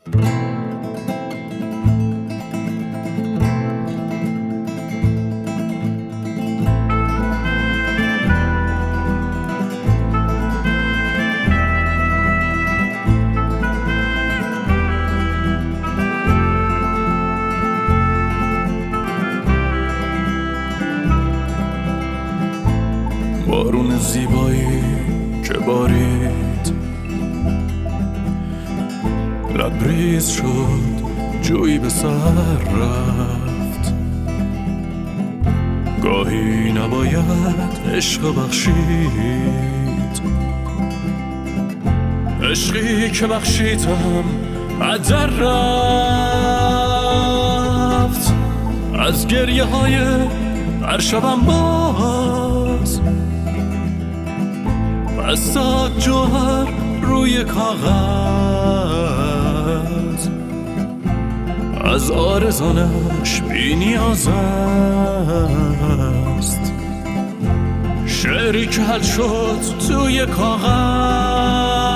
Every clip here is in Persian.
بارون زیبایی که بارید لبریز شد، جویی به سر رفت. گاهی نباید عشق بخشید، عشقی که بخشیدم هدر رفت. از گریه های هر شبم باز بستاد جوهر روی کاغذ. از آرزانش بی نیاز است، شعری که حل شد توی کاغذ.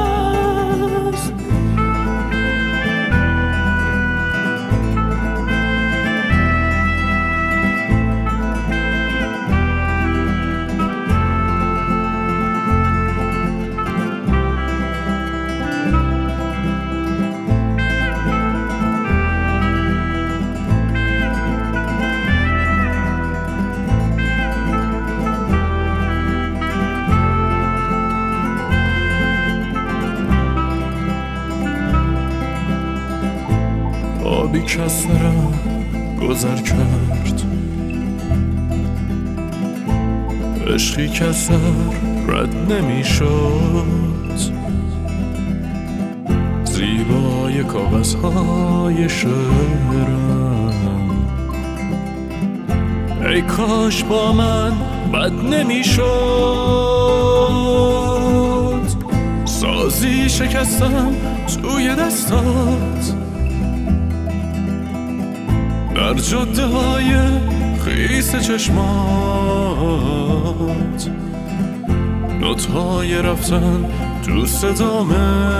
آبی که از سرم گذر کرد، عشقی که از سر رد نمی شد. زیبای کاغذهای شعرم ای کاش با من بد نمی شد. سازی شکستم توی دستات، در جاده های خیس چشمات. نوت‌های رفتن تو صدامه،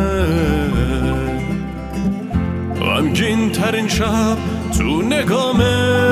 غمگین ترین شب تو نگامه.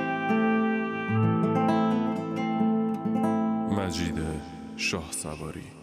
مجید شاه سواری.